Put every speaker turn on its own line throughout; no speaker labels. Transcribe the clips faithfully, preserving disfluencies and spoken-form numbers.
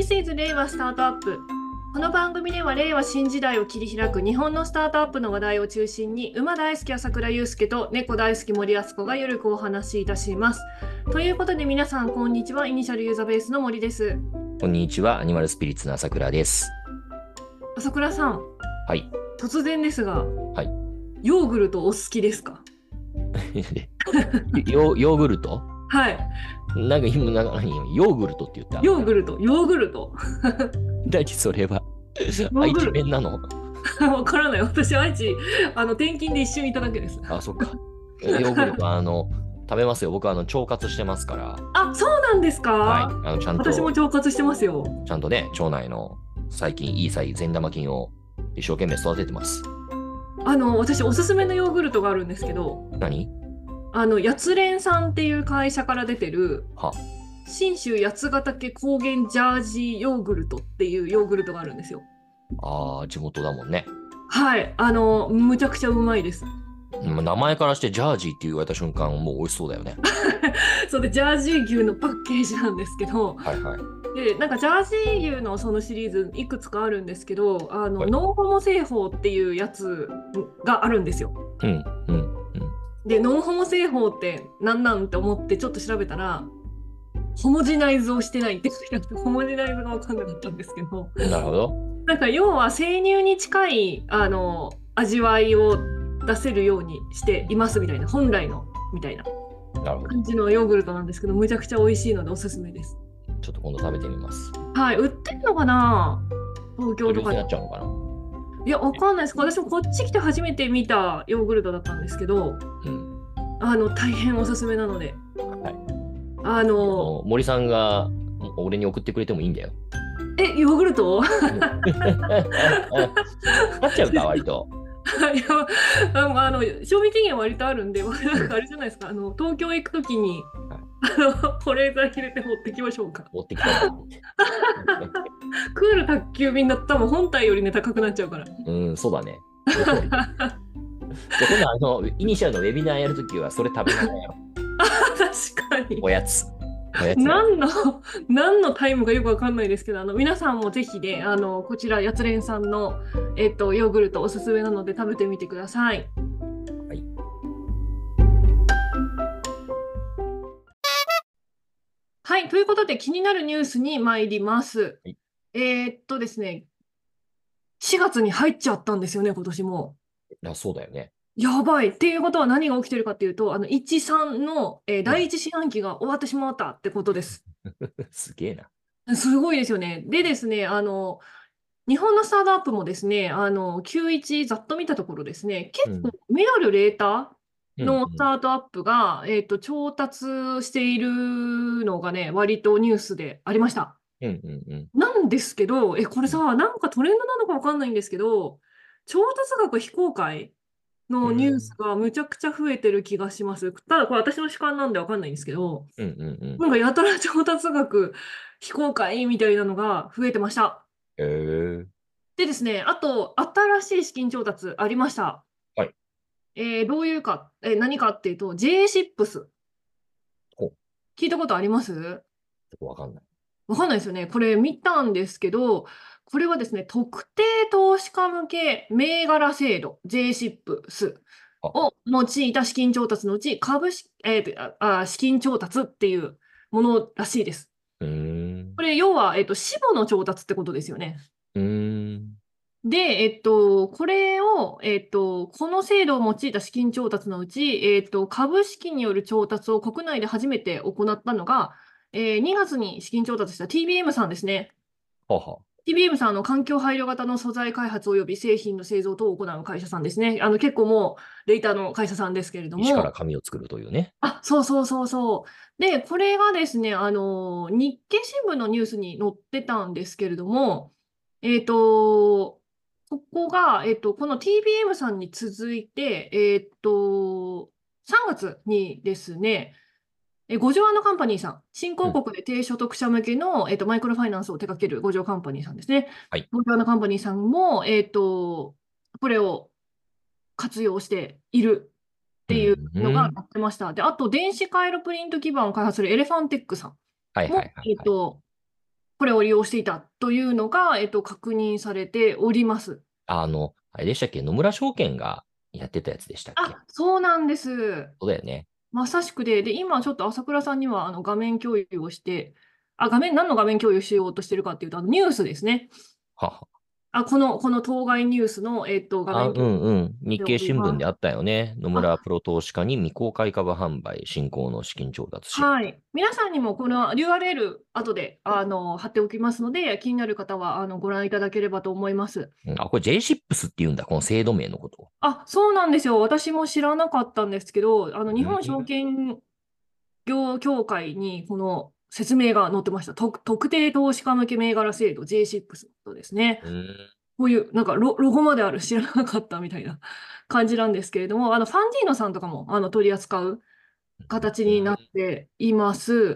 This is 令和スタートアップ。この番組では令和新時代を切り開く日本のスタートアップの話題を中心に馬大好き朝倉祐介と猫大好き森靖子がゆるくお話しいたします。ということで皆さんこんにちは。イニシャルユーザーベースの森です。
こんにちは。アニマルスピリッツの朝倉です。
朝倉さん。
はい。
突然ですが、
はい。
ヨーグルトお好きですか？
ヨ, ヨーグルト？
はい。
なんか今何ヨーグルトって言った？
ヨーグルト、ヨーグルト。
何それは？愛知弁なの？
わからない。私愛知あの転勤で一緒にいただけです。
あ、そっか。ヨーグルトあの食べますよ。僕はあの腸活してますから。
あ、そうなんですか？
はい。あのちゃんと。
私も腸活してますよ。
ちゃんとね、腸内の細菌、いい細善玉菌を一生懸命育ててます。
あの私おすすめのヨーグルトがあるんですけど。
何？
あの八連さんっていう会社から出てる
は
信州八ヶ岳高原ジャージーヨーグルトっていうヨーグルトがあるんですよ。
ああ、地元だもんね。
はい、あのむちゃくちゃうまいです。
名前からしてジャージーって言われた瞬間もう美味しそうだよね。
そうでジャージー牛のパッケージなんですけど、
はいはい。
でなんかジャージー牛のそのシリーズいくつかあるんですけど、あの、
はい、
ノンホモ製法っていうやつがあるんですよ。
うんうんうん。
でノンホモ製法って何なんって思ってちょっと調べたら、ホモジナイズをしてないって書いてあって、ホモジナイズが分かんなかったんですけど、
なるほど。
なんか要は生乳に近いあの味わいを出せるようにしていますみたいな、本来のみたいな感じのヨーグルトなんですけど、むちゃくちゃ美味しいのでおすすめです。
ちょっと今度食べてみます。
はい、売ってんのかな、東京とか
になっちゃうのかな。
いや、わかんないです。私もこっち来て初めて見たヨーグルトだったんですけど、うん、あの大変おすすめなので、はい、あの
森さんが俺に送ってくれてもいいんだよ。
え、ヨーグルト？
買っちゃうか割と。
いや、あの、あの賞味期限割とあるんで、なんかあれじゃないですか、あの東京行くときに、はい、あの保冷剤入れて持ってきましょうか。
持ってきた
クール宅急便だったらもう本体よりね高くなっちゃうから。
うん、そうだね。じゃあ今度あのイニシャルのウェビナーやるときはそれ食べながらやろう。
確かに。
おやつ。
何の何のタイムかよくわかんないですけど、あの皆さんもぜひね、あのこちら八連さんの、えっと、ヨーグルトおすすめなので食べてみてください。はい。はい、ということで気になるニュースに参ります。はい、えー、っとですね、しがつに入っちゃったんですよね、今年も。
あ、そうだよね。
やばい。っていうことは何が起きてるかっていうと、あのいち、さんの、えー、だいいち四半期が終わってしまったってことです。
すげえ
な。すごいですよね。でですね、あの、日本のスタートアップもですね、あの、キューワン ざっと見たところですね、結構、メダルレーターのスタートアップが、うんうん、えっと、調達しているのがね、割とニュースでありました。
うんうんうん、
なんですけど、え、これさ、なんかトレンドなのかわかんないんですけど、調達額非公開のニュースがむちゃくちゃ増えてる気がします。ただこれ私の主観なんでわかんないんですけど、
うんうんうん、
なんかやたら調達額非公開みたいなのが増えてました。
えー、
でですね、あと新しい資金調達ありました。
はい。
えー、どういうか、えー、何かっていうと ジェイシップス。聞いたことあります？
わかんない。
わかんないですよね。これ見たんですけど、これはですね、特定投資家向け銘柄制度 ジェイシップスを用いた資金調達のうち株式、えー、あ資金調達っていうものらしいです。
うーん、
これ要は、えっと、私募の調達ってことですよね。
うーん、
で、えっと、これを、えっと、この制度を用いた資金調達のうち、えっと、株式による調達を国内で初めて行ったのが、えー、にがつに資金調達した ティービーエム さんですね。
はは。
ティービーエム さんの環境配慮型の素材開発及び製品の製造等を行う会社さんですね。あの結構もうデータの会社さんですけれども。
一から紙を作るというね。
あ、そうそうそうそう。で、これがですね、あの、日経新聞のニュースに載ってたんですけれども、えっと、ここが、えっと、この ティービーエム さんに続いて、えっと、さんがつにですね、え五条のカンパニーさん、新興国で低所得者向けの、うん、えっと、マイクロファイナンスを手掛ける五条カンパニーさんですね。
はい、
五条のカンパニーさんも、えっと、これを活用しているっていうのが載ってました。で、あと、電子回路プリント基板を開発するエレファンテックさんも、えっと、 これを利用していたというのが、えっと、確認されております。
あの、あれでしたっけ、野村証券がやってたやつでしたっけ？
あ、そうなんです。
そうだよね。
まさしくで、で、今ちょっと朝倉さんにはあの画面共有をして、あ、画面、何の画面共有しようとしてるかっていうと、あのニュースですね。
はは。
あ、この、この当該ニュースの、えっと、画
あ、う
面共有
んうん。日
してお
経
ります。
新聞であったよね。野村
あ、
プロ投資家に未公開株販売、新興の資金調達支援。
はい。皆さんにもこの ユーアールエル、後で、あの、貼っておきますので、気になる方は、あの、ご覧いただければと思います。
うん、あ、これ ジェイシップス って言うんだ、この制度名のことを。
あ、そうなんですよ。私も知らなかったんですけど、あの、日
うん。
本証券業協会にこの説明が載ってました。特特定投資家向け銘柄制度 ジェイシックス のことですね。
うん。
こういう、なんかロ、ロゴまである知らなかったみたいな感じなんですけれども、あの、ファンディーノさんとかもあの取り扱う形になっています。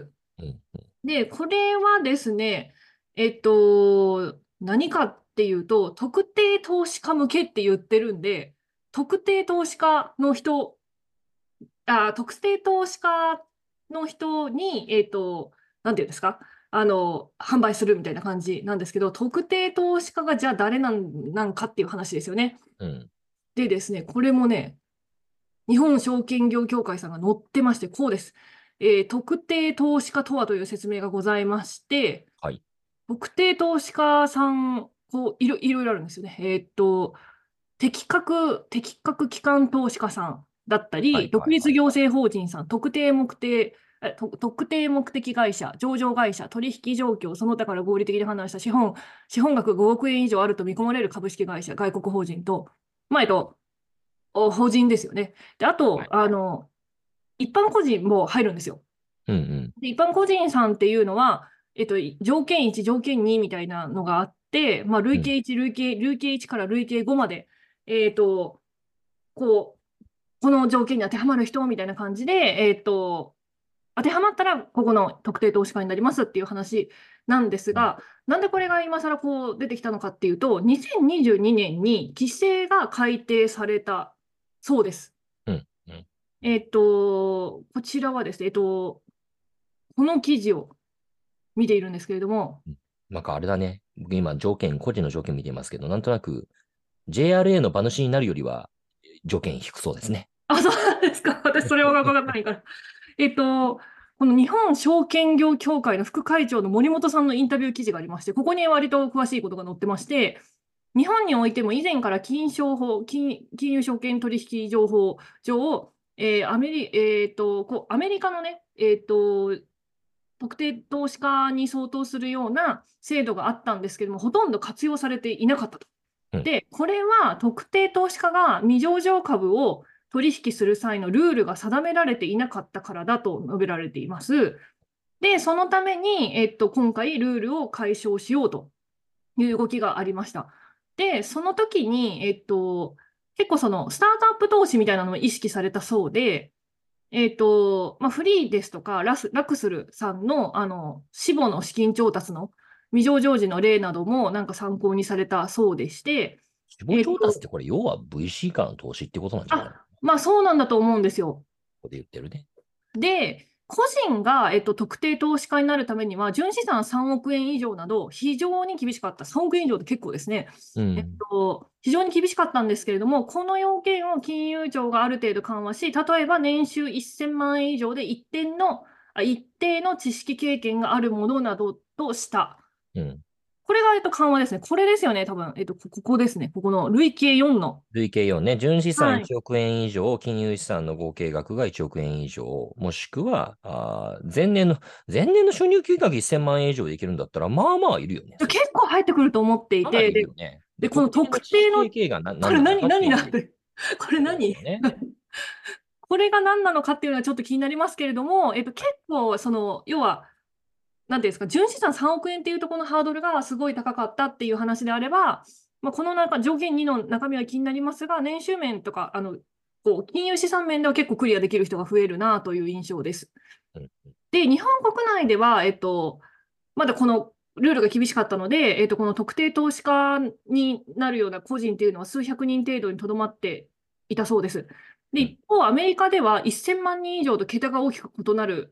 うん。
で、これはですね、えっと、何かっていうと、特定投資家向けって言ってるんで、特定投資家の人、あ、特定投資家の人に、えっと、なんていうんですか、あの、販売するみたいな感じなんですけど、特定投資家がじゃあ誰なん、なんかっていう話ですよね。
うん。
でですね、これもね、日本証券業協会さんが載ってまして、こうです。えー特定投資家とはという説明がございまして、
はい。
特定投資家さん、こういろ、いろいろあるんですよね。えーっと、適格、適格機関投資家さんだったり、
はい。
独
はい。はい。
立行政法人さん、特定目的、えと特定目的会社、上場会社、取引状況、その他から合理的に判断した資本、資本額ごおく円以上あると見込まれる株式会社、外国法人と、まあ、えっと、お法人ですよね。で、あと、
はい。
あの、一般個人も入るんですよ。
うんうん。
で、一般個人さんっていうのは、えっと、条件いち、条件にみたいなのがあって、まあ、
うん。
累計いち、累計、累計いちから累計ごまで、えっと、こう、この条件に当てはまる人みたいな感じで、えっと、当てはまったら、ここの特定投資家になりますっていう話なんです
うん。
が、なんでこれが今更こう出てきたのかっていうと、にせんにじゅうにねんに規制が改定されたそうです。
うん。うん。
えっと、こちらはですね、えっと、この記事を見ているんですけれども、
なんかあれだね。僕今条件、個人の条件見てますけど、なんとなく ジェイアールエー の馬主になるよりは条件低そうですね。
あ、そうなんですか。私、それは分かんないから。えっと、この日本証券業協会の副会長の森本さんのインタビュー記事がありまして、ここに割と詳しいことが載ってまして、日本においても以前から金商法、金、金融証券取引情報上、えーアメリ、えーと、こうアメリカのね、えーと、特定投資家に相当するような制度があったんですけども、ほとんど活用されていなかったと。
うん。
で、これは特定投資家が未上場株を取引する際のルールが定められていなかったからだと述べられています。で、そのために、えっと、今回ルールを解消しようという動きがありました。で、その時に、えっと、結構そのスタートアップ投資みたいなのも意識されたそうで、えっと、まあ、フリーですとか、ラス、ラクスルさんの、あの、死母の資金調達の未上場時の例などもなんか参考にされたそうでして、
死亡
えっと、
調達ってこれ要は ブイシー からの投資ってことなんじゃないの？こ
あ、まあそうなんだと思うんですよ。
こで言ってるね。
で、個人が、えっと、特定投資家になるためには、純資産さんおく円以上など、非常に厳しかった。さんおく円以上って結構ですね。えっ
うん。
と、非常に厳しかったんですけれども、この要件を金融庁がある程度緩和し、例えば年収せんまん円以上で一点の、あ一定の知識経験があるものなどとした。
うん。
これが、えっと、緩和ですね。これですよね、多分。えっと、こここですね。ここの累計よんの。
累計よんね。純資産
はい。
いちおく円以上、金融資産の合計額がいちおく円以上、もしくは、あー前年の、前年の収入金額せんまん円以上でいけるんだったら、まあまあいるよね。それ。
結構入ってくると思ってい
かなり
て、で、
いるよね。で、
で、この
特定の
特定の、
地域経営がな
これ何、
何なのかっていう
何なんで、これ
ことです
何
よね。
これが何なのかっていうのはちょっと気になりますけれども、えっと、結構、その、要は、なんていうんですか、純資産さんおく円っていうところのハードルがすごい高かったっていう話であれば、まあ、この中、条件にの中身は気になりますが、年収面とか、あの、こう、金融資産面では結構クリアできる人が増えるなという印象です。
うん。
で、日本国内では、えっと、まだこのルールが厳しかったので、えっと、この特定投資家になるような個人っていうのは数百人程度にとどまっていたそうです。で、
うん。
一方、アメリカではせんまん人以上と桁が大きく異なる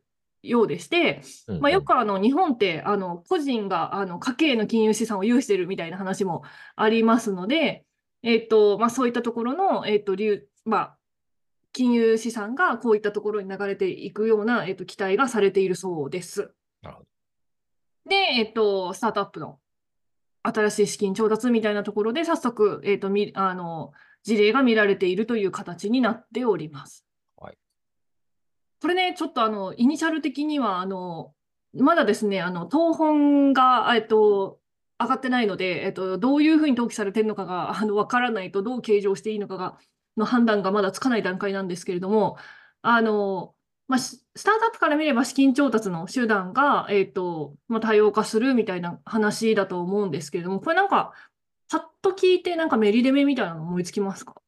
ようでして、まあ、
うんうん。
よくあの日本ってあの個人があの家計の金融資産を有しているみたいな話もありますので、えっとまあ、そういったところの、えっと流まあ、金融資産がこういったところに流れていくような、えっと、期待がされているそうです。
なるほど。
で、えっと、スタートアップの新しい資金調達みたいなところで、早速、えっと、み、あの、事例が見られているという形になっております。
はい。
これね、ちょっとあの、イニシャル的には、あの、まだですね、あの、当本が、えっと、上がってないので、えっと、どういうふうに登記されているのかが、あの、わからないと、どう計上していいのかが、の判断がまだつかない段階なんですけれども、あの、まあ、ススタートアップから見れば資金調達の手段が、えっと、まあ、多様化するみたいな話だと思うんですけれども、これなんか、パッと聞いて、なんかメリデメみたいなの思いつきますか？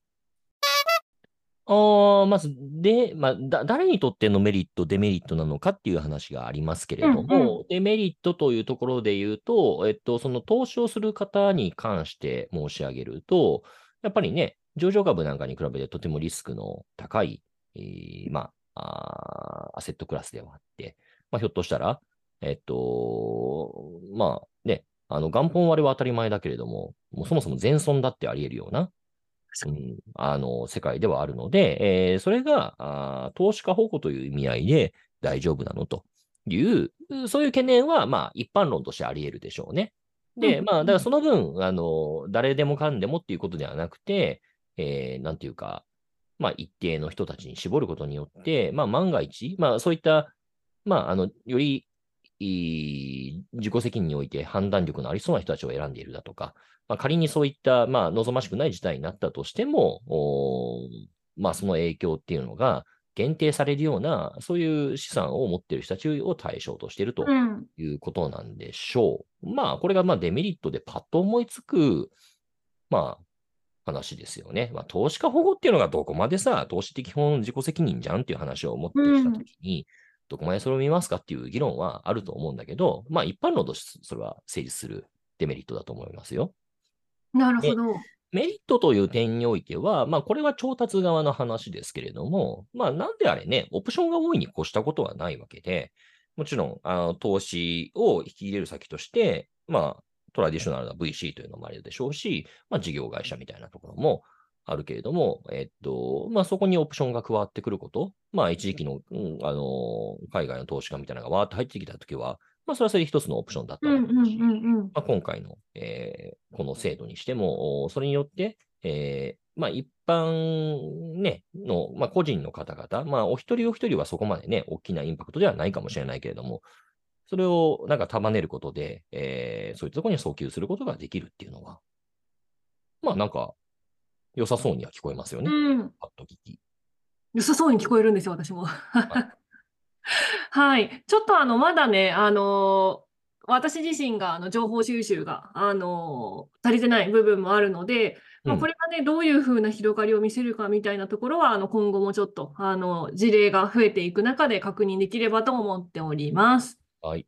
ああ、まず、で、まあ、だ、誰にとってのメリット、デメリットなのかっていう話がありますけれ
うんうん。
ども、デメリットというところで言うと、えっと、その投資をする方に関して申し上げると、やっぱりね、上場株なんかに比べてとてもリスクの高い、えーまあ、あーアセットクラスではあって、まあ、ひょっとしたら、えっと、まあね、あの、元本割れは当たり前だけれども、もうそもそも全損だってあり得るような、うん、あの、世界ではあるので、えーそれが、あー投資家保護という意味合いで大丈夫なのという、そういう懸念は、まあ、一般論としてあり得るでしょうね。で、
うん
まあ、だから
うん。
その分、あの、誰でもかんでもっていうことではなくて、えーなんていうか、まあ、一定の人たちに絞ることによって、まあ、万が一、まあ、そういった、まあ、あの、より、いい自己責任において判断力のありそうな人たちを選んでいるだとか、まあ、仮にそういった、まあ、望ましくない事態になったとしても、おまあ、その影響っていうのが限定されるような、そういう資産を持っている人たちを対象としていると
うん。
いうことなんでしょう。まあ、これがまあデメリットでパッと思いつく、まあ、話ですよね。まあ、投資家保護っていうのがどこまでさ、投資って基本自己責任じゃんっていう話を持っ
う
てきたと
ん。
きに、どこまでそれを見ますかっていう議論はあると思うんだけど、まあ一般論としてそれは成立するデメリットだと思いますよ。
なるほ
で、
ど。
メリットという点においては、まあこれは調達側の話ですけれども、まあなんであれね、オプションが多いに越したことはないわけで、もちろん、あの、投資を引き入れる先として、まあ、トラディショナルな ブイシー というのもあるでしょうし、まあ事業会社みたいなところもあるけれども、えっと、まあそこにオプションが加わってくること、まあ一時期の、うん、あの、海外の投資家みたいなのがわーって入ってきたときは、まあそれはそれで一つのオプションだったわ
うんうんう
けだし、
んうん。
まあ、今回の、えーこの制度にしても、それによって、えーまあ、一般、ね、の、まあ、個人の方々、まあ、お一人お一人はそこまでね、大きなインパクトではないかもしれないけれども、それをなんか束ねることで、えーそういったところに訴求することができるっていうのは、まあ、なんか、良さそうには聞こえますよね。
うん。
パッと聞き。
良さそうに聞こえるんですよ、私も。
はい。
はい。ちょっとあの、まだね、あのー私自身があの情報収集が、あのー足りてない部分もあるので、まあ、こ
うん。
れがね、どういうふうな広がりを見せるかみたいなところは、あの、今後もちょっと、あの、事例が増えていく中で確認できればと思っております。
はい。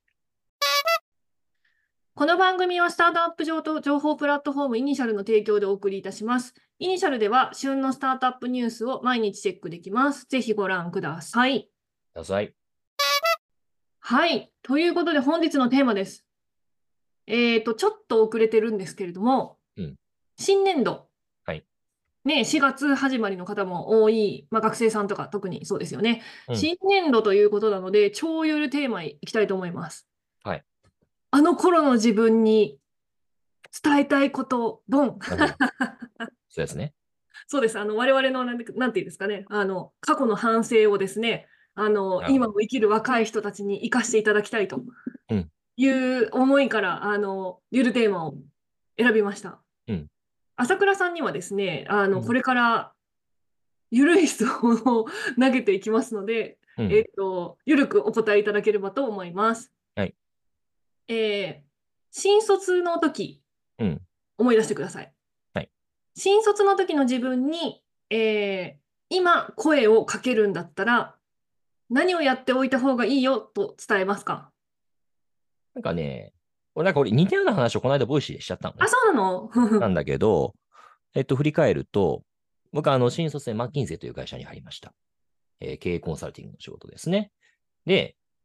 この番組はスタートアップ上と情報プラットフォームイニシャルの提供でお送りいたします。イニシャルでは旬のスタートアップニュースを毎日チェックできます。ぜひご覧ください。
ください。
はい。ということで本日のテーマです。えっと、ちょっと遅れてるんですけれども、
うん。
新年度、
はい。
ね、しがつ始まりの方も多い、まあ、学生さんとか特にそうですよね。
うん。
新年度ということなので、超ゆるテーマいきたいと思います。
はい。
あの頃の自分に伝えたいこと、ドン。
なるほど。そうですね。
そうです。あの、我々の、なんて、なんていうんですかね、あの、過去の反省をですね、あの、
なるほど。
今を生きる若い人たちに生かしていただきたいと
うん。
いう思いから、あの、ゆるテーマを選びました。
うん。
朝倉さんにはですね、あの、こ
うん。
れからゆるい質問を投げていきますので、
うん。
えっと、ゆるくお答えいただければと思います。
はい。
えー新卒の時、
うん。
思い出してください。
はい。
新卒の時の自分に、えー今声をかけるんだったら、何をやっておいた方がいいよと伝えますか？
なんかね、俺なんか俺似たような話をこの間ボイシーでしちゃったの
あ、
ね。
そうなの？
なんだけど、えっと、振り返ると、僕はあの、新卒でマッキンゼーという会社に入りました。えー経営コンサルティングの仕事ですね。で、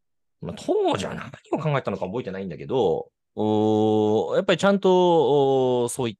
まあ、当時は何を考えたのか覚えてないんだけど、おーやっぱりちゃんと、おーそういった、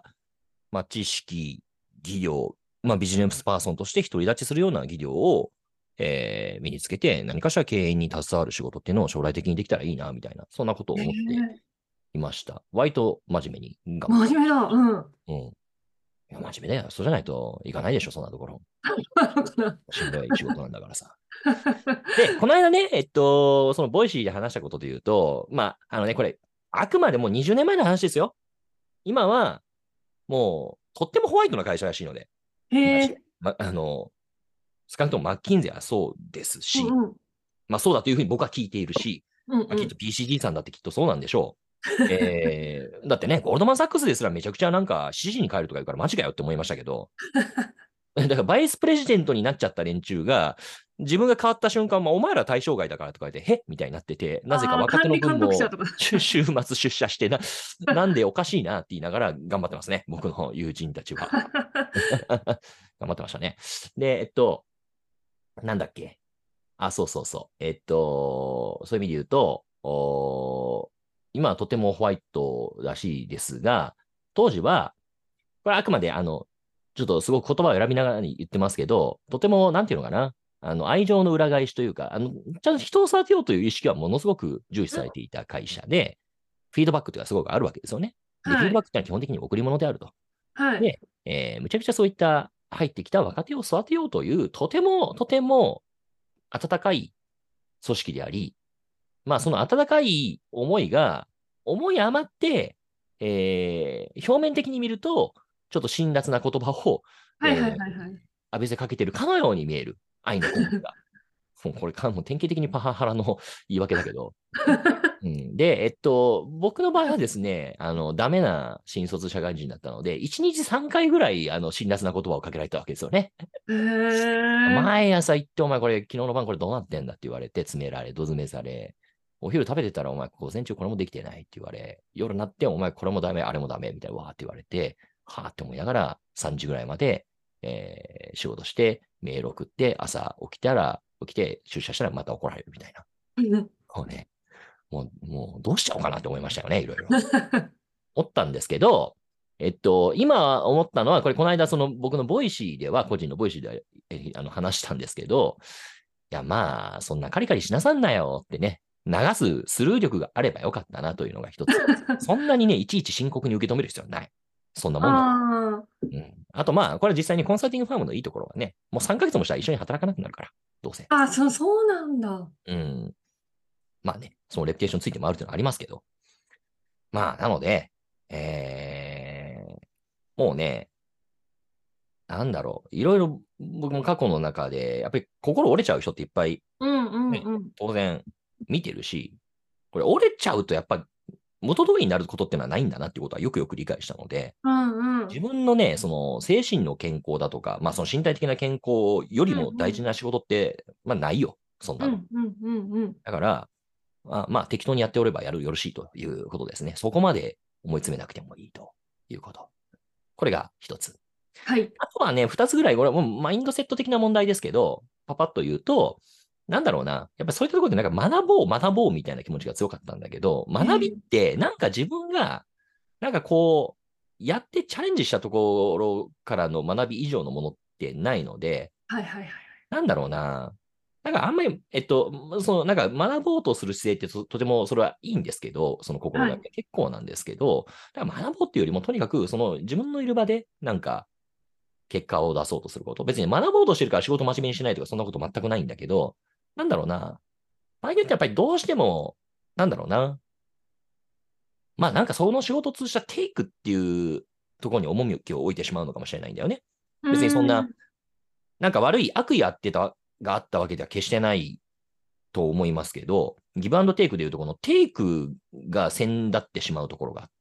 まあ、知識、技量、まあ、ビジネスパーソンとして独り立ちするような技量を、えー身につけて、何かしら経営に携わる仕事っていうのを将来的にできたらいいな、みたいな、そんなことを
え
思って
え、
いました。割と真面目に頑張ってま
真面目だ。うん。
す。うん。いや、真面目だよ。そうじゃないといかないでしょ、そんなところ。
なのかな。
しんどい仕事なんだからさ。で、この間ね、えっと、そのボイシーで話したことで言うと、まあ、あのね、これ、あくまでもにじゅうねんまえの話ですよ。今は、もう、とってもホワイトな会社らしいので、だし、
へえ。
ま、あの、少なくともマッキンゼはそうですし、
うんうん。
まあそうだというふうに僕は聞いているし、まあ、きっと
うんうん。
ピーシーディー さんだってきっとそうなんでしょう。えー、だってね、ゴールドマン・サックスですらめちゃくちゃなんかしちじに帰るとか言うからマジかよって思いましたけど、だからバイスプレジデントになっちゃった連中が、自分が変わった瞬間、まあ、お前ら対象外だからとか言って、へみたいになってて、なぜか
ああ、
若手の
管理監督者
分も
とか。
週週末出社してな、なんでおかしいなって言いながら頑張ってますね。僕の友人たちは。頑張ってましたね。で、えっと、なんだっけ。あ、そうそうそう。えっと、そういう意味で言うと、お今はとてもホワイトらしいですが、当時は、これはあくまで、あの、ちょっとすごく言葉を選びながらに言ってますけど、とても、なんていうのかな、あの、愛情の裏返しというか、あの、ちゃんと人を育てようという意識はものすごく重視されていた会社で、フィードバックというのはすごくあるわけですよね。で、フィー
はい。
ドバックってのは基本的に贈り物であると。
はい。
で、えーむちゃくちゃそういった入ってきた若手を育てようという、とても、とても温かい組織であり、まあ、その温かい思いが、思い余って、えー表面的に見ると、ちょっと辛辣な言葉を、
はいはい
えー
はいはい。
浴びせかけてるかのように見える愛の根拠が。もうこれか、もう典型的にパワハラの言い訳だけど。うん、で、えっと、僕の場合はですね、あの、ダメな新卒社会人だったので、いちにちさんかいぐらい、あの、辛辣な言葉をかけられたわけですよね。
へえ。
毎朝行って、お前これ、昨日の晩これどうなってんだって言われて、詰められ、ど詰めされ、お昼食べてたら、お前午前中これもできてないって言われ、夜になって、お前これもダメ、あれもダメ、みたいな、わーって言われて、はーって思いながら、さんじぐらいまで、えー仕事して、メール送って、朝起きたら、起きて出社したらまた怒られるみたいな。
うんうん。
もうね、もう、もうどうしちゃおうかなって思いましたよね、いろいろ。思ったんですけど、えっと、今思ったのは、これ、この間、その僕のボイシーでは、個人のボイシーでえあの話したんですけど、いや、まあ、そんなカリカリしなさんなよってね、流すスルー力があればよかったなというのが一つ。そんなにね、いちいち深刻に受け止める必要はない。そんなもんだ。
ああ。
うん。あと、まあ、これ実際にコンサルティングファームのいいところはね、もうさんかげつもしたら一緒に働かなくなるから、どうせ。
あ、そう、そうなんだ。
うん。まあね、そのレピュテーションついてもあるというのはありますけど。まあ、なので、えー、もうね、なんだろう。いろいろ僕も過去の中で、やっぱり心折れちゃう人っていっぱい、
うんうん
ね、
うん。
当然見てるし、これ折れちゃうとやっぱ元通りになることってのはないんだなってことはよくよく理解したので、
うんうん。
自分のね、その精神の健康だとか、まあその身体的な健康よりも
うんうん。
大事な仕事って、まあないよ。そんなの。
うんうんうんうん。
だから、まあ、まあ適当にやっておればやるよろしいということですね。そこまで思い詰めなくてもいいということ。これが一つ。
はい。
あとはね、二つぐらい、これはもうマインドセット的な問題ですけど、パパッと言うと、なんだろうな。やっぱそういったところでなんか学ぼう、学ぼうみたいな気持ちが強かったんだけど、学びっ
ええ、
てなんか自分が、なんかこう、やってチャレンジしたところからの学び以上のものってないので、
はいはいはい。
なんだろうな。なんかあんまり、えっと、そのなんか学ぼうとする姿勢ってととてもそれはいいんですけど、その心
はい。
がけ結構なんですけど、だから学ぼうっていうよりもとにかくその自分のいる場でなんか結果を出そうとすること。別に学ぼうとしてるから仕事真面目にしないとかそんなこと全くないんだけど、なんだろうな。場合によってやっぱりどうしても、なんだろうな。まあなんかその仕事を通じたテイクっていうところに重みを置いてしまうのかもしれないんだよね。
う
別にそんな、
ん。
なんか悪い悪意あってた、があったわけでは決してないと思いますけど、ギブアンドテイクでいうとこのテイクが先立ってしまうところがあって、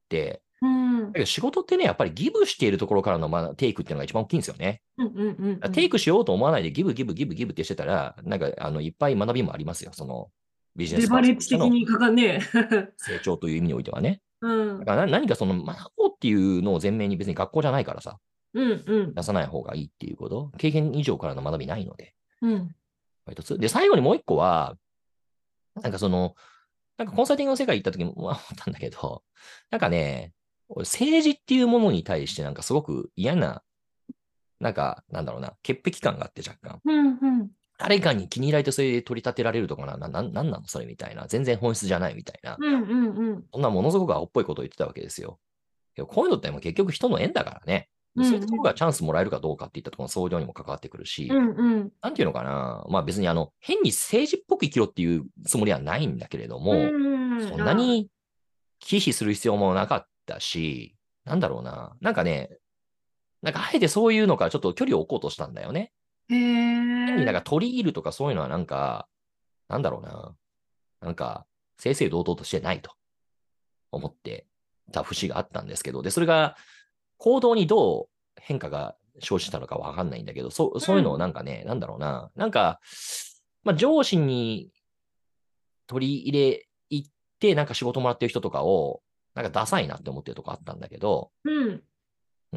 うん。うん
だけど仕事ってね、やっぱりギブしているところからの、まあ、テイクっていうのが一番大きいんですよね。
うんうんうん。
テイクしようと思わないでギブギブギブギブってしてたら、なんか、あの、いっぱい学びもありますよ。その、ビジネスパー
レバレッ
ソンとしての
ジ的にかかんね。
成長という意味においてはね。
うん。
だからな何かその学ぼうっていうのを前面に別に学校じゃないからさ、
うんうん。
出さない方がいいっていうこと。経験以上からの学びないので。
うん。
一つ。で、最後にもう一個は、 なんかその、なんかコンサルティングの世界行った時も思ったんだけど、なんかね、俺政治っていうものに対してなんかすごく嫌な、なんか、なんだろうな、潔癖感があって若干。
うんうん。
誰かに気に入られてそれで取り立てられるとかな、な、な、なんなのそれみたいな。全然本質じゃないみたいな。
うんうんうん。
そんなものすごく青っぽいことを言ってたわけですよ。けどこういうのってもう結局人の縁だからね。
うんうん。
そういったところがチャンスもらえるかどうかっていったところの総量にも関わってくる
う
し、
んうん。
なんていうのかな。まあ別にあの、変に政治っぽく生きろっていうつもりはないんだけれど
う
も、
んうん。
そんな
あ
に忌避する必要もなかったし、なんだろうな。なんかね、なんかあえてそういうのからちょっと距離を置こうとしたんだよね。
ー、へえ。
変になんか取り入るとかそういうのはなんか、なんだろうな。なんか、正々堂々としてないと思ってた節があったんですけど、で、それが行動にどう変化が生じたのかわかんないんだけど、そう、そういうのを
うん。
なんかね、なんだろうな。なんか、まあ、上司に取り入れ行って、なんか仕事もらってる人とかを、なんかダサいなって思ってるとこあったんだけど、
うん。
うん、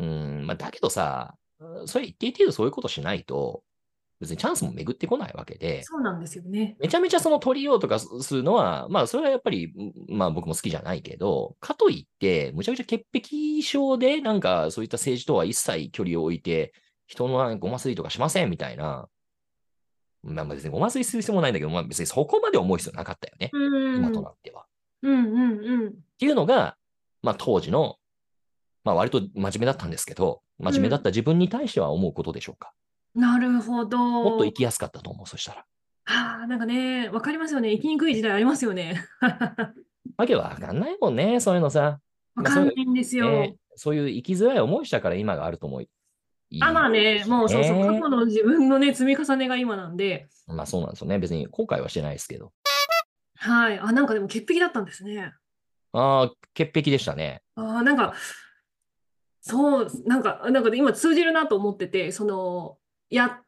まあ、だけどさ、それ一定程度そういうことしないと、別にチャンスも巡ってこないわけで、
そうなんですよね。
めちゃめちゃその取りようとかするのは、まあそれはやっぱり、まあ僕も好きじゃないけど、かといって、むちゃくちゃ潔癖症で、なんかそういった政治とは一切距離を置いて、人のごますりとかしませんみたいな、まあ別にごますりする必要もないんだけど、まあ別にそこまで思う必要なかったよね。
う
今
ん。うん
となっては。っ
うんうん。
ていうのが、まあ当時の、まあ割と真面目だったんですけど、真面目だった
うん。
自分に対しては思うことでしょうか。
なるほど。
もっと生きやすかったと思う、そしたら。
はあ、なんかね、わかりますよね。生きにくい時代ありますよね。
わけわかんないもんね、そういうのさ。
わ
まあそういう
かんないんです
の、ね、
よ。
そういう生きづらい思いしたから今があると思い
あ、
いい
まあね、
し
もうそうそう、過
ね。
去の自分のね、積み重ねが今なんで、
まあそうなんですよね。別に後悔はしてないですけど。
はい。あ、なんかでも潔癖だったんですね。
ああ、潔癖でしたね。
あ、なんか、そう、なんか、なんか今通じるなと思ってて、その、やって、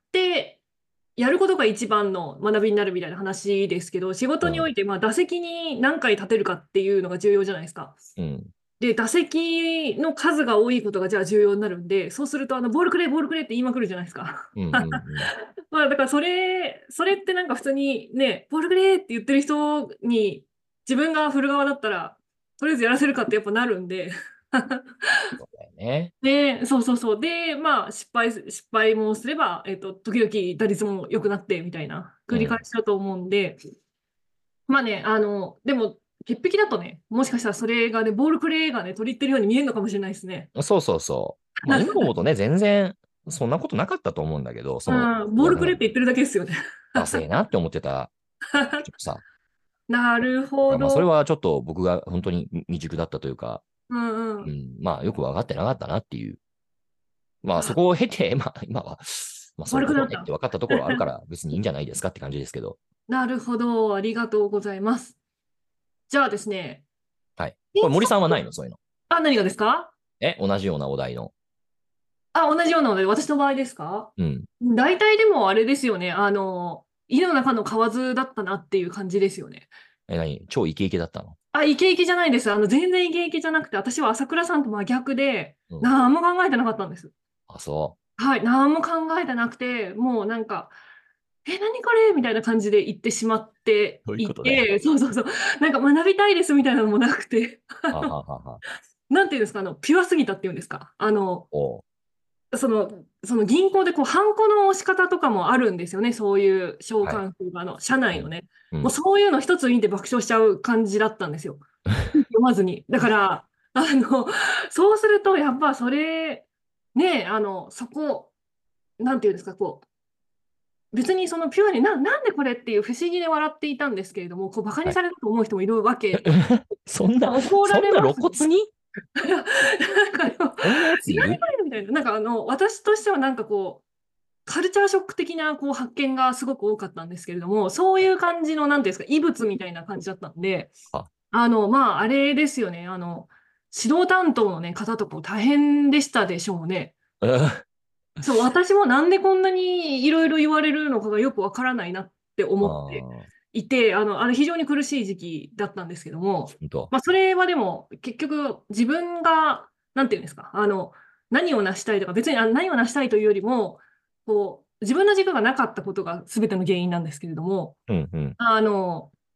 やることが一番の学びになるみたいな話ですけど、仕
うん。
事において、まあ、打席に何回立てるかっていうのが重要じゃないですか。
うん。
で、打席の数が多いことがじゃあ重要になるんで、そうすると、あの、ボールくれ、ボールくれって言いまくるじゃないですか。
うん。うん。
まあ、だからそれ、それってなんか普通にね、ボールくれって言ってる人に、自分が振る側だったら、とりあえずやらせるかってやっぱなるんで、
そうだよね。
で、そうそうそう。で、まあ、失敗す、失敗もすれば、えっと、時々打率も良くなって、みたいな、繰り返
うん。
しだと思うんで、まあね、あの、でも、潔癖だとね、もしかしたらそれがね、ボールプレーがね、取り入ってるように見えるのかもしれないですね。
そうそうそう。まあ今思うとね、全然そんなことなかったと思うんだけど、その、
うん、ボー
いや、なんか、
ルプレーって言ってるだけですよね。
ダセえなって思ってた時もさ。
なるほ
まあそれ
ど。
はちょっと僕が本当に未熟だったというか、
うんうん。
うん、まあよくわかってなかったなっていう。まあそ
あ、
こを経て、まあ今は、まあそういうことねって
悪くなった。
分かったところあるから別にいいんじゃないですかって感じですけど。
なるほど。ありがとうございます。じゃあですね、
はい。これ
新
森さんはない
卒、
のそういうの。
あ、何がですか？
え同じようなお題の。
あ、同じようなので、私の場合ですか？
うん。
大体でもあれですよね。あの、家の中の蛙だったなっていう感じですよね。
え、何超イケイケだったの？
あ、イケイケじゃないです。あの、全然イケイケじゃなくて、私は朝倉さんと真逆で、
うん。
何も考えてなかったんです。
あ、そ
はい、何も考えてなくて、もうなんか、え、何これみたいな感じで言ってしまって
う。そういうことだよ。
いて、そうそうそう、なんか学びたいですみたいなのもなくて、
はははは。
なんていうんですか、あの、ピュアすぎたっていうんですか。あの、
おう。
その、その銀行でこう、ハンコの押し方とかもあるんですよね。そういう召
はい。
喚とかの、社内
うん。
のね。
うん。
もうそういうの一つ見て爆笑しちゃう感じだったんですよ。読まずに。だから、あの、そうすると、やっぱそれ、ね、あの、そこ、なんていうんですか、こう、別にそのピュアにな、なんでこれっていう不思議で笑っていたんですけれども、こう、バカに
はい。
されたと思う人もいるわけなんで、
そんな、
まあ怒ら
そんな露
れますね。
骨に
なんかあの、
そんなやつい
何
る？
これみたいな、なんかあの、私としてはなんかこう、カルチャーショック的なこう発見がすごく多かったんですけれども、そういう感じの、なんていうんですか、異物みたいな感じだったんで、
あ、
あの、まあ、あれですよね、あの、指導担当の、ね、方とか大変でしたでしょうね。
うん。
そう、私もなんでこんなにいろいろ言われるのかがよくわからないなって
あ
思って
あ、
いて、あの、あの非常に苦しい時期だったんですけども、
ほんと。
まあ、それはでも結局自分が、なんていうんですか、あの、何を成したいとか、別にあ何を成したいというよりも、こう、自分の軸がなかったことが全ての原因なんですけれども、
うんうん。
あの、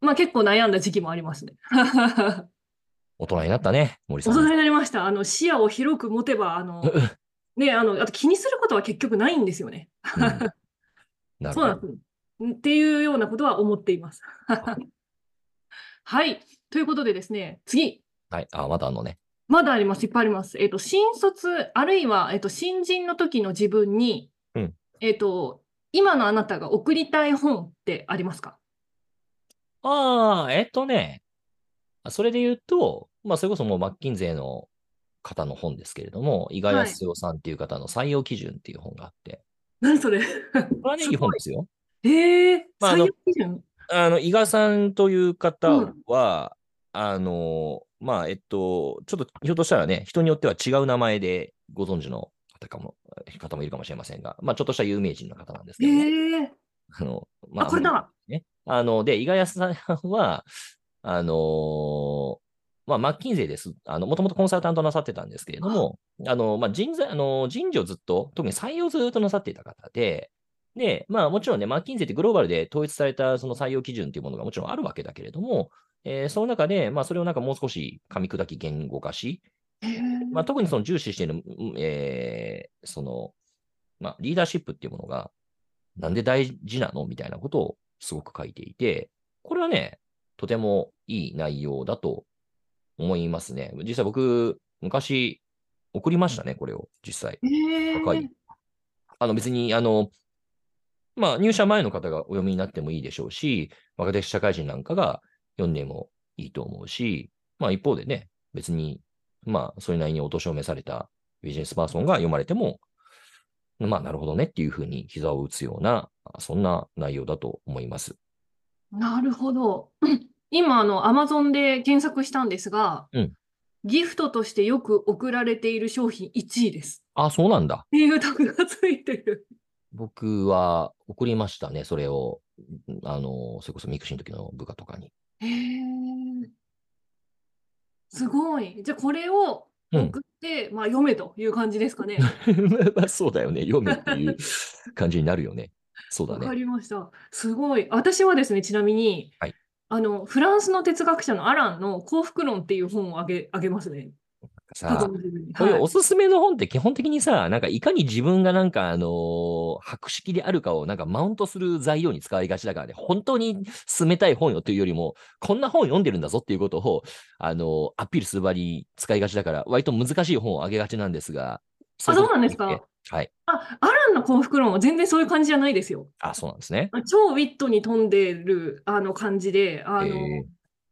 まあ結構悩んだ時期もありますね。
大人になったね、森さんも。
大人になりました。あの、視野を広く持てば、あの、ね、あの、あと気にすることは結局ないんですよね。
うん、なるほど。
そうなんです。っていうようなことは思っています。はい。ということでですね、次。
はい。あ、まだあのね。
まだあります。いっぱいあります。えっと、新卒、あるいは、えっと、新人の時の自分に、
うん。
えっと、今のあなたが送りたい本ってありますか？
ああ、えっとね、それで言うと、まあ、それこそもうマッキンゼーの方の本ですけれども、伊賀
はい。
康代さんっていう方の採用基準っていう本があって、
何それ？
これはね、いい
すごい。
本ですよ。
えー、
まあ、あ
採用
の、
基準。
あの、伊賀さんという方
うん。
は、あの、まあ、えっと、ちょっと、ひょっとしたらね、人によっては違う名前でご存知の方かも、方もいるかもしれませんが、まあ、ちょっとした有名人の方なんです
え
けどね。
ー、
あの、ま
あ、
あ、あんまり
これだ。
ね。あの、で、伊賀康さんは、あのーまあ、マッキンゼーです。あの、もともとコンサルタントなさってたんですけれども、あの、まあ、人材、あの、人事をずっと、特に採用をずっとなさっていた方で、で、まあ、もちろんね、マッキンゼーってグローバルで統一されたその採用基準っていうものがもちろんあるわけだけれども、えーその中で、まあ、それをなんかもう少し噛み砕き言語化し、
え
まあ、
ー、
特にその重視している、うんえーその、まあ、リーダーシップっていうものが、なんで大事なのみたいなことをすごく書いていて、これはね、とてもいい内容だと思いますね。実際僕、昔、送りましたね、これを、実際。
え
高い。
ー、
あの別に、あの、まあ、入社前の方がお読みになってもいいでしょうし、若手社会人なんかが読んでもいいと思うし、まあ一方でね、別に、まあ、それなりにお年を召されたビジネスパーソンが読まれても、まあ、なるほどねっていうふうに膝を打つような、そんな内容だと思います。
なるほど。今、あの、アマゾンで検索したんですが、
うん。
ギフトとしてよく送られている商品いちいです。
あ、そうなんだ。
っていうタグがついてる。
僕は送りましたね、それを。あの、それこそミクシーの時の部下とかに。
へえ、すごい。じゃあ、これを
うん。
送って、まあ、読めという感じですかね。
まあそうだよね。読めっていう感じになるよね。そうだ
わか
ね。
りました。すごい。私はですね、ちなみに、
はい。
あの、フランスの哲学者のアランの幸福論っていう本をあげ、あげますね。過去
さあ、
の自分に。
こういう
はい。
おすすめの本って基本的にさ、なんかいかに自分がなんかあのー博識であるかをなんかマウントする材料に使われがちだからね、本当に進めたい本よというよりも、こんな本読んでるんだぞっていうことを、あのーアピールする場に使いがちだから、割と難しい本をあげがちなんですが、そう
あ、
いうこと
そうなん
じゃなくて、
ですか？
はい。
あ、アランの幸福論は全然そういう感じじゃないですよ。
あ、そうなんですね。
超ウィットに富んでるあの感じで、あの、
え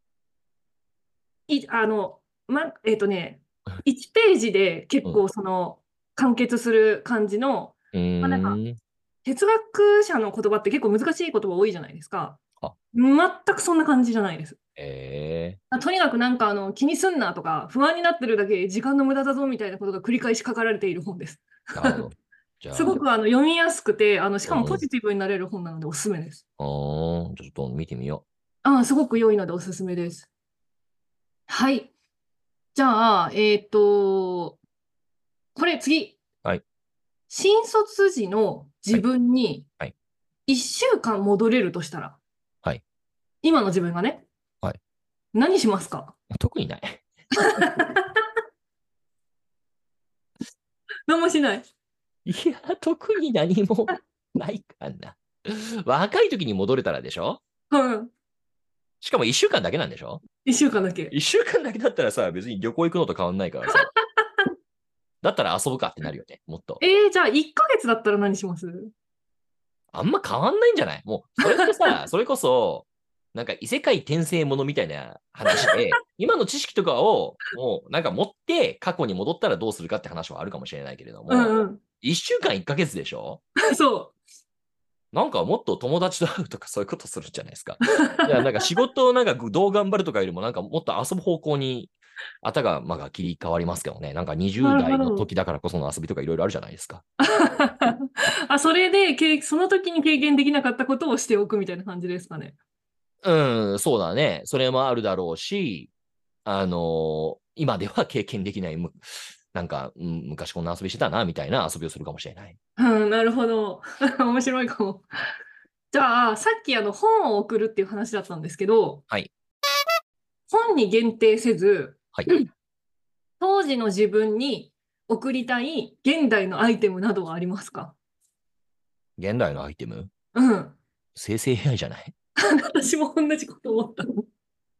い、あの、ま、えっとね、いちページで
ー、うん。
結構その完結する感じの、
う
まあ、なんか
ーん。
哲学者の言葉って結構難しい言葉多いじゃないですか。
あ、
全くそんな感じじゃないです。
え
あとにかくなんかあの気にすんなとか不安になってるだけで時間の無駄だぞみたいなことが繰り返し書かれている本です。
ー、なるほど。じゃあ、
すごくあの読みやすくて、あのしかもポ
うんうん。
ジティブになれる本なのでおすすめです。
あー、ちょっと見てみよ
あ、すごく良いのでおすすめです。はい。じゃあ、えっと、これ次。
う。はい。
新卒時の自
はい。
分に
はい。
いっしゅうかん戻れるとしたら、
はい。
今の自分がね、
はい。
何しますか？
特にない。
何もしない。
いや、特に何もないかな。若い時に戻れたらでしょ？
うん。
しかもいっしゅうかんだけなんでしょ？
いっしゅうかんだけ。
いっ 週間だけだったらさ、別に旅行行くのと変わんないからさ。だったら遊ぶかってなるよね、もっと。
えー、じゃあいっかげつだったら何します？
あんま変わんないんじゃない？もう、それってさ、それこそ、なんか異世界転生ものみたいな話で、今の知識とかを、もう、なんか持って過去に戻ったらどうするかって話はあるかもしれないけれども、
うんう
いっしゅうかんいっかげつでしょ？
ん。そう。
なんかもっと友達と会うとかそういうことするんじゃないですか。いや、なんか仕事をなんかどう頑張るとかよりも、なんかもっと遊ぶ方向に頭が切り替わりますけどね。なんかにじゅう
なるほ
代の
ど。
時だからこその遊びとかいろいろあるじゃないですか。
あ、それで、けその時に経験できなかったことをしておくみたいな感じですかね。
うん、そうだね。それもあるだろうし、あのー今では経験できないむ、なんか、うん、昔こんな遊びしてたな、みたいな遊びをするかもしれない。
うん、なるほど。面白いかも。 じゃあ、さっきあの本を送るっていう話だったんですけど、
はい。
本に限定せず、
はい。
当時の自分に送りたい現代のアイテムなどはありますか？
現代のアイテム
うん。
生成 エーアイ じゃない？
私も同じこと思ったの。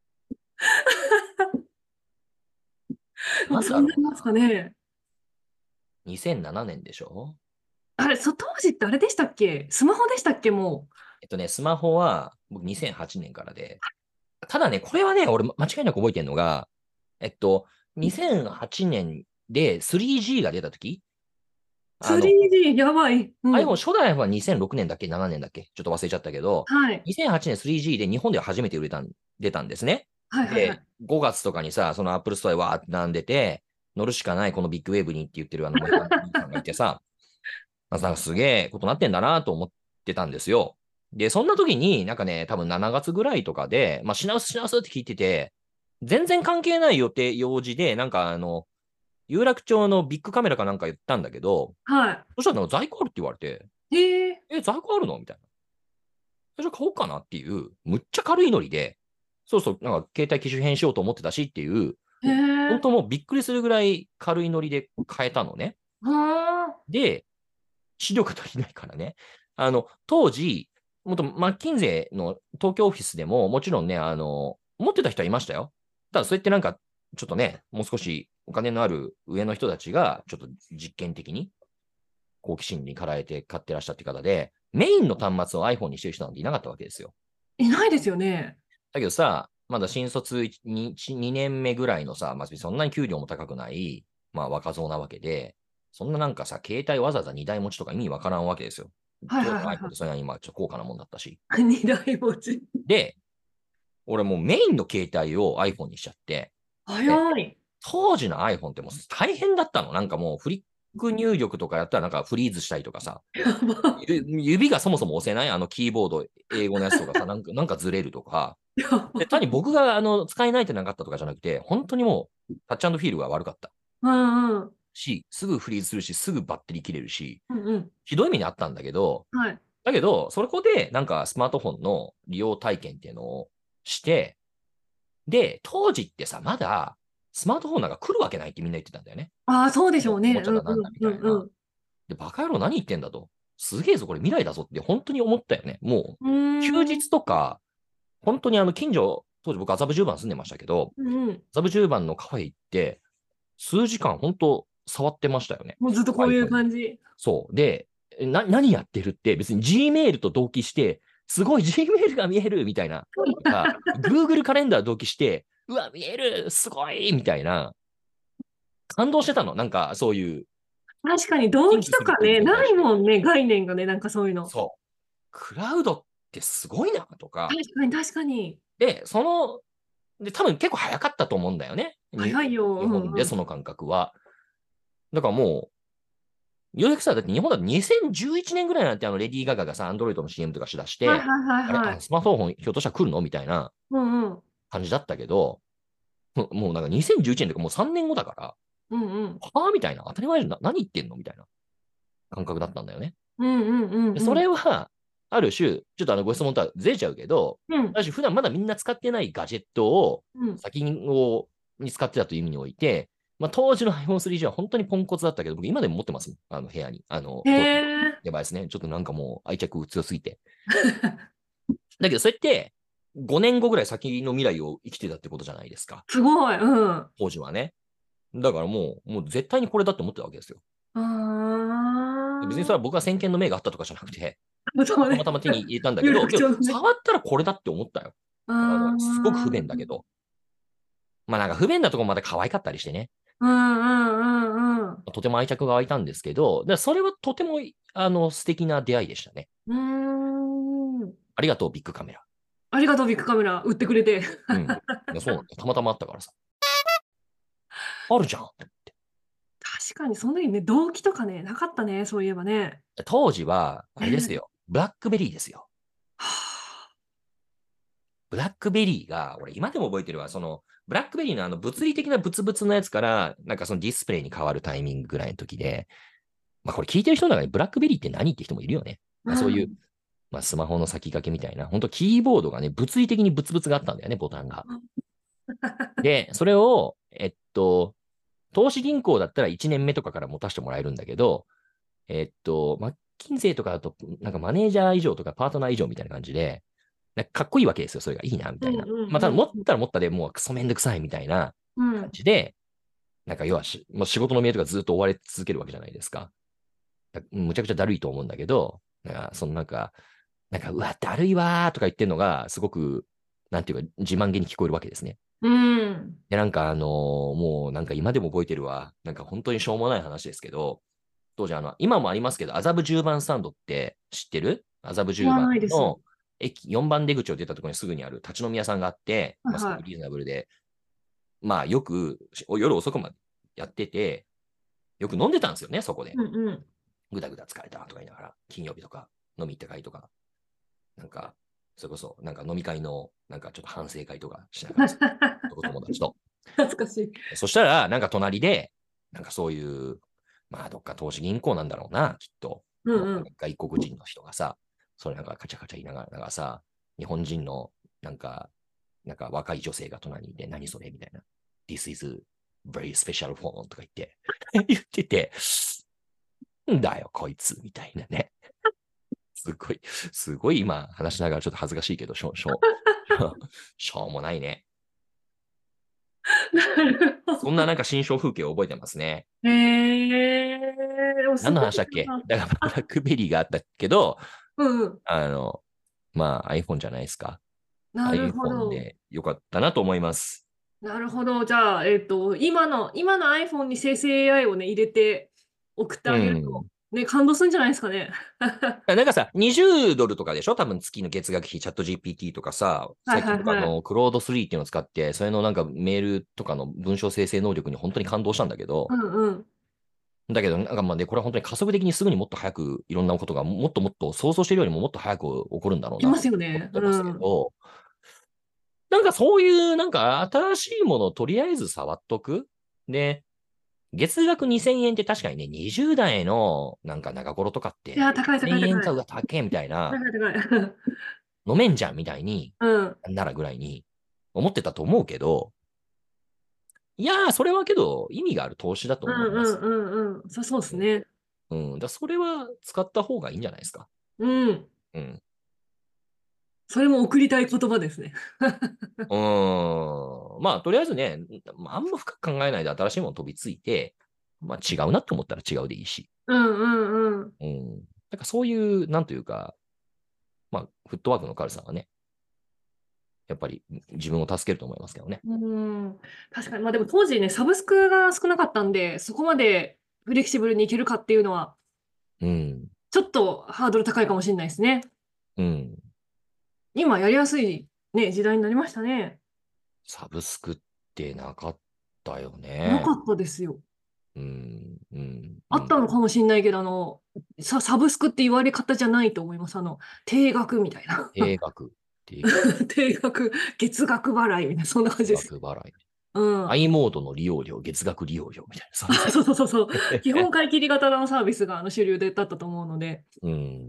なん
そ
だろうな。
うなりますかね。
にせんななねんでしょ？
あれ、そ、当時ってあれでしたっけ？スマホでしたっけも
えっとね、スマホは僕にせんはちねんからで、ただね、これはね、俺間違いなく覚えてるのが、えっと、にせんはちねんで スリージー が出たとき、
う？
あの、
スリージー やばい。う
iPhone
ん。
初代はにせんろくねんだっけ？ なな 年だっけ？ちょっと忘れちゃったけど、
はい。
にせんはちねん スリージー で日本では初めて売れたん、出たんですね。で、
はいはいはい。
ごがつとかにさ、その Apple Store でわーって並んでて、乗るしかないこのビッグウェーブにって言ってるあのモヒカンの兄さんがいてさ、まあ、なんかすげえことなってんだなと思ってたんですよ。で、そんな時に、なんかね、多分しちがつぐらいとかで、まあ、品薄品薄って聞いてて、全然関係ない予定、用事で、なんかあの、有楽町のビッグカメラかなんか言ったんだけど、
は
そしたらなんか在庫あるって言われて、
い。へえ。
え、在庫あるのみたいな。じゃあ買おうかなっていう、むっちゃ軽いノリで、そうそう、なんか携帯機種変しようと思ってたしっていう、
へえ。
本当もうびっくりするぐらい軽いノリで買えたのね。
はあ。
で、資料が足りないからね。あの、当時、もっとマッキンゼーの東京オフィスでも、もちろんね、あの、持ってた人はいましたよ。ただ、それってなんか、ちょっとね、もう少しお金のある上の人たちが、ちょっと実験的に好奇心に駆られて買ってらっしゃって方で、メインの端末を iPhone にしてる人なんていなかったわけですよ。
いないですよね。
だけどさ、まだ新卒 に, にねんめぐらいのさ、まあ、そんなに給料も高くない、まあ若造なわけで、そんななんかさ、携帯わざわざにだい持ちとか意味わからんわけですよ。
はい
当時の
はいはい
iPhone っ
は
てそれなりにまあちょっと高価なもんだったし。
い。二台持ち。
で、俺もうメインの携帯を iPhone にしちゃって、で、
早い。
当時の iPhone ってもう大変だったの。なんかもうフリック入力とかやったらなんかフリーズしたりとかさ、
やば。
指がそもそも押せないあのキーボード、英語のやつとかさ、なんかなんかずれるとか、
や
で、単
ば。
に僕があの使い慣れてなかったとかじゃなくて、本当にもうタッチ&フィールが悪かった
うんうん。
し、すぐフリーズするし、すぐバッテリー切れるし、
うんうん。
ひどい目にあったんだけど、
はい。
だけど、そこでなんかスマートフォンの利用体験っていうのをして、で、当時ってさ、まだスマートフォンなんか来るわけないってみんな言ってたんだよね。
ああ、そうでしょうね。
おもちゃ
うん
だなんだみ
うんうん
たいな。で、バカ野郎何言ってんだと。すげえぞ、これ未来だぞって本当に思ったよね。もう、
うん。うーん。
休日とか、本当にあの近所、当時僕麻布十番住んでましたけど、
うんうん。
麻布十番のカフェ行って、数時間本当触ってましたよね。
もうずっとこういう
iPhone に。
感じ。
そう。で、な、何やってるって別に Gmail と同期して、すごい Gmail が見えるみたいな。とか、Google カレンダー同期して、うわ、見えるすごいみたいな。感動してたの。なんか、そういう、
確かに動機
リンクするっていうこ
とかね、ない
とに対して。
もんね、概念がね、なんかそういうの。
そう。クラウドってすごいな、とか。
確かに確かに。
で、その、で、多分結構早かったと思うんだよね。に
早いよ。う
日
んうん。
本でその感覚は。だからもう、ようやくさ、だって日本だとにせんじゅういちねんぐらいなんてあのレディー・ガガがさ、アンドロイドの シーエム とかしだして、
はいはいはい
あれ
はい。
あスマートフォンひょっとしたら来るのみたいな
うんうん。
感じだったけど、もうもうなんかにせんじゅういちねんとかもうさんねんごだから、
うんうん。
はぁみたいな、当たり前じゃん、な何言ってんのみたいな感覚だったんだよね。
うんうんうん
でそ
うん。
れは、ある種、ちょっとあのご質問とはずれちゃうけど、
うん
私普段まだみんな使ってないガジェットを
うん
先にをに使ってたという意味において、まあ、当時の アイフォンスリージー は本当にポンコツだったけど、僕今でも持ってますもん。あの部屋に。あの、
へ
当時の
え。
デバイスね。ちょっとなんかもう愛着強すぎて。だけど、それって、ごねんごぐらい先の未来を生きてたってことじゃないですか。
すごい。うん。あ
当時はね。だからもう、もう絶対にこれだって思ってたわけですよ。別にそれは
あ。
僕は先見の明があったとかじゃなくて、
そうね。
たまたま手に入れたんだけ
有
ど、けど、
楽町のね。
触ったらこれだって思ったよ。
あ
あの、すごく不便だけ
あ。
ど。まあなんか不便なところまで可愛かったりしてね。
うんうんうんうん。
とても愛着が湧いたんですけど、でそれはとても、あの、素敵な出会いでしたね。
うーん。
ありがとう、ビッグカメラ。
ありがとう、ビッグカメラ。売ってくれて。
うん。いやそうなんだよ。たまたまあったからさ。あるじゃん。
確かに、そんなにね、動機とかね、なかったね、そういえばね。
当時は、あれです
ね。
よ。ブラックベリーですよ。
は
ブラックベリーが、俺今でも覚えてるわ。その、ブラックベリーのあの物理的なブツブツのやつから、なんかそのディスプレイに変わるタイミングぐらいの時で、まあこれ聞いてる人の中にブラックベリーって何って人もいるよね。
あ。
まあそういう
うん。
まあ、スマホの先駆けみたいな、本当キーボードがね、物理的にブツブツがあったんだよね、ボタンが。で、それを、えっと、投資銀行だったらいちねんめとかから持たせてもらえるんだけど、えっと、マッキンゼーとかだと、なんかマネージャー以上とかパートナー以上みたいな感じで、なんかかっこいいわけですよ、それがいいな、み
うん
たいな。まあ、ただ持っ
うん
たら持ったでもうクソめんどくさいみたいな感
うん。
じで、なんか要はし、もう仕事のメールとかずっと追われ続けるわけじゃないですか。だむちゃくちゃだるいと思うんだけど、なんか、そのなんか、なんか、うわ、だるいわーとか言ってんのが、すごく、なんていうか、自慢げに聞こえるわけですね。
うん。
で、なんかあのーもうなんか今でも覚えてるわ。なんか本当にしょうもない話ですけど、当時あの、今もありますけど、麻布十番スタンドって知ってる？麻布
知ら
十番
ないです。
の駅、よんばん出口を出たところにすぐにある立ち飲み屋さんがあって、まあ、すごく
はいは
リーズナブルで、まあよく夜遅くまでやってて、よく飲んでたんですよね、そこ
い。
で。
うんうん。
ぐだぐだ疲れたとか言いながら、金曜日とか飲み行った会とか、なんか、それこそ、なんか飲み会の、なんかちょっと反省会とかしながら、男友達と。
懐かしい。
そしたら、なんか隣で、なんかそういう、まあ、どっか投資銀行なんだろうな、きっと。
うんうん。
外国人の人がさ、それなんかカチャカチャ言いながら、なんかさ、日本人の、なんか、なんか若い女性が隣にいて、何それみたいな。This is very special phone とか言って言ってて、んだよ、こいつ、みたいなね。すごい、すごい今話しながらちょっと恥ずかしいけど、しょ、しょ、しょうもないね。
なるほど。
そんななんか新象風景を覚えてますね。
へえ、でもす
何の
ごい
話だっけ？
な。
だからブラッ
あ、
クベリーがあったけど、
うんうん。
あの、まあ iPhone じゃないですか。
なるほ
iPhone
ど。
でよかったなと思います。
なるほど。じゃあ、えっと、今の、今の iPhone に生成 エーアイ をね、入れて送って
う
あげると、
ん。
ね、感動するんじゃないですかね。
なんかさ、にじゅうドルとかでしょ？多分月の月額費、チャット ジーピーティー とかさ、
はい
最近
はいはい。
とかあの、クロードスリーっていうのを使って、それのなんかメールとかの文章生成能力に本当に感動したんだけど、
うんうん。
だけど、なんかまあね、これは本当に加速的にすぐにもっと早くいろんなことがもっともっと想像しているよりももっと早く起こるんだろう
います
なと
よね。
思ってます
うん。
けど、なんかそういうなんか新しいものをとりあえず触っとく。で、月額にせんえんって確かにね、にじゅう代のなんか中頃とかって
いや、高い高
1000
い高い。
円かうわ、高えみたいな、
高い高い。
飲めんじゃんみたいに、
うん。
なんならぐらいに思ってたと思うけど、いやー、それはけど意味がある投資だと
うんう
思います。
んうんうん。そうそうですね。
うん。うん、だそれは使った方がいいんじゃないですか。
うん。
うん。
それも送りたい言葉ですね。
うーん。まあ、とりあえずね、まああんま深く考えないで新しいもの飛びついて、まあ違うなと思ったら違うでいいし。
うんうんうん。
うん。なんかそういう、なんというか、まあ、フットワークの軽さはね、やっぱり自分を助けると思いますけどね。
うん。確かに。まあでも当時ね、サブスクが少なかったんで、そこまでフレキシブルにいけるかっていうのは、
うん。
ちょっとハードル高いかもしれないですね。
うん。
今やりやすいね、時代になりましたね。
サブスクってなかったよね。
なかったですよ。
うん。うん。うん。
あったのかもしれないけど、あの、さ、サブスクって言われ方じゃないと思います。あの、定額みたいな。
定額。定額。
定額、月額払いみたいな、そんな感じです。
月額払い。
うん。
i モードの利用料、月額利用料みたいな。そう
そうそうそうそう。
ね。
基本買い切り型のサービスがあの主流でだったと思うので。
うん。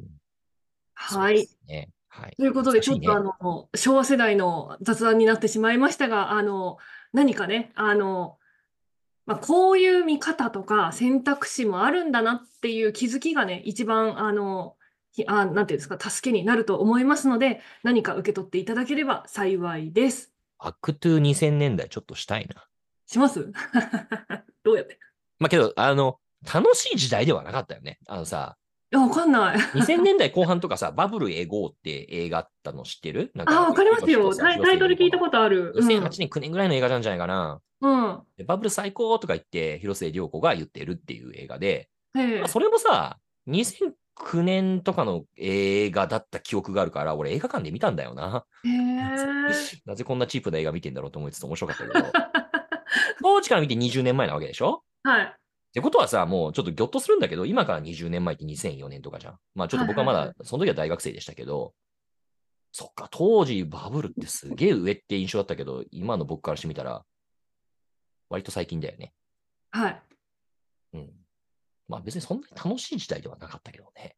そうで
はい。
すね。はい。
ということで、ちょっとあ
難しいね。
の、昭和世代の雑談になってしまいましたが、あの、何かね、あの、まあ、こういう見方とか選択肢もあるんだなっていう気づきがね、一番、あの、ひあ、なんていうんですか、助けになると思いますので、何か受け取っていただければ幸いです。
バックトゥにせんねんだいちょっとしたいな。
しますどうやって？い
まあけど、あの、楽しい時代ではなかったよね。あのさ、
や、わかんない。
にせんねんだいこう半とかさ、バブルエゴーって映画あったの知ってる？なん
あ、
か、
わかりますよ。
ヒロシとさ、
タイ、
広
タイトル聞いた
末涼子の。
ことある。う
2008
ん。
年、きゅうねんぐらいの映画なんじゃないかな。
うん。
でバブル最高とか言って、広末涼子が言ってるっていう映画で、
へ
まあ、
え。
それもさ、にせんきゅうねんとかの映画だった記憶があるから、俺映画館で見たんだよな。
へえ。
なぜこんなチープな映画見てんだろうと思いつつ面白かったけど、当時から見てにじゅうねんまえなわけでしょ？
はい。
ってことはさ、もうちょっとギョッとするんだけど、今からにじゅうねんまえってにせんよねんとかじゃん。まあちょっと
はい
僕はまだ、
はいはい。
その時は大学生でしたけど、そっか、当時バブルってすげえ上って印象だったけど、今の僕からしてみたら、割と最近だよね。
はい。
うん。まあ別にそんなに楽しい時代ではなかったけどね。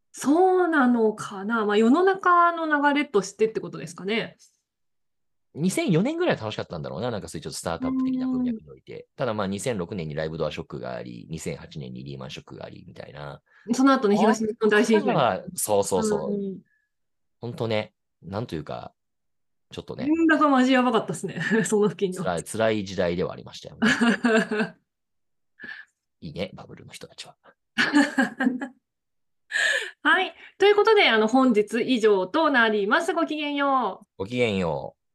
そうなのかな。まあ、世の中の流れとしてってことですかね。
にせんよねんぐらいは楽しかったんだろうな。なんかそういうちょっとスター
うー
トアップ的な文
ん。
脈において。ただまあにせんろくねんにライブドアショックがあり、にせんはちねんにリーマンショックがあり、みたいな。
その後ね、
こっ
東日本大震災。
からは、そうそう
う
そう。
ん。
本当ね、なんというか、ちょっとね、
なんだかマジやばかったですね。その付近の。
辛い、辛い時代ではありましたよね。いいね、バブルの人たちは。
はい。ということで、あの、本日以上となります。ごきげんよう。
ごきげんよう。